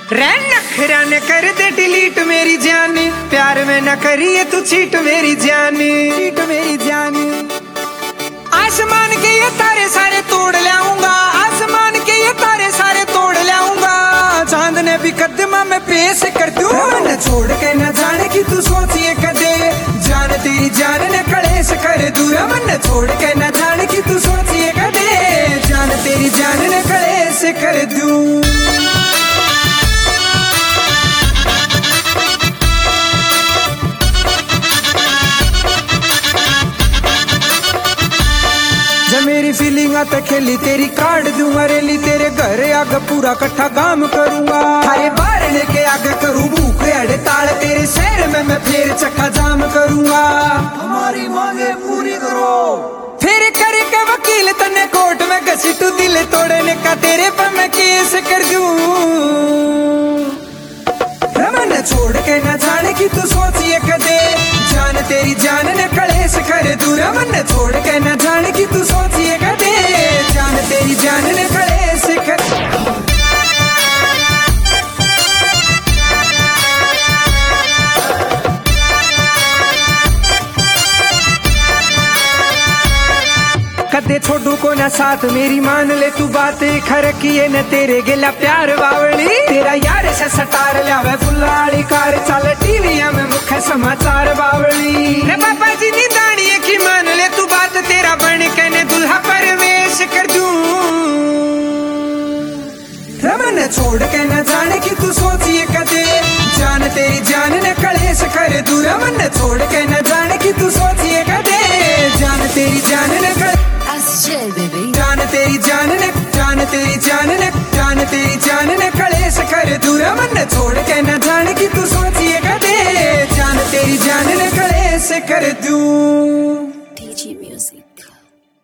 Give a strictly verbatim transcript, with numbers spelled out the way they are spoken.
रैन नखरा न कर दे डिलीट मेरी जानी, प्यार में न करिए तू चीट मेरी जानी, चीट मेरी जानी। आसमान के ये तारे सारे तोड़ लाऊंगा, आसमान के ये तारे सारे तोड़ लाऊंगा। चांद ने भी कदमा में पेश कर दूं, न छोड़ के न जाने की तू सोचिए कदे, जान तेरी जान ने कलेश कर दूं। न छोड़ के न जाने की तू सोचिए कदे, जान तेरी जान ने कलेश कर दूं। मेरी फीलिंग आते खेली तेरी कार्ड दूंगा रेली, तेरे घर आग पूरा कट्ठा काम करूंगा। थारे बाहर लेके आगे करूं भूख हड़ताल, तेरे शहर में मैं फिर चक्का जाम करूंगा। हमारी मांगे पूरी करो, फिर करके वकील तन्ने कोर्ट में घसीटू, दिल तोड़ने का तेरे पर मैं केस कर दूं। रमन छोड़ के न जाने की तू सोचिए कदे, जान तेरी जान ने कलेश कर दूं। रमन छोड़ के न जाने की तू सोचिए कदे, जान तेरी जान ने कलेश कर। कदे छोड़ू को न साथ मेरी मान ले तू बात, खरकिए न तेरे गिला प्यार बावली। तेरा यार से सटार लावे फुल्लाड़ी कार, चल टीविया में मुख्य समाचार बावली। रे पापा जी नी दानिये की मान ले तू बात, तेरा बन के ने दुल्हा परवेश कर दूं। रमन छोड़ के न जाने की तू सोचिए कदे, जान तेरी जान ने कलेश कर दूं। रमन छोड़ के न जाने की तू सोचिए कदे, जान तेरी जान ने जान तेरी जान ने जान तेरी जान ने जान तेरी जान ने कलेश कर दूं। रमन छोड़ के न जाने की तू सोचिए कदे, जान तेरी जान ने कलेश कर दूं।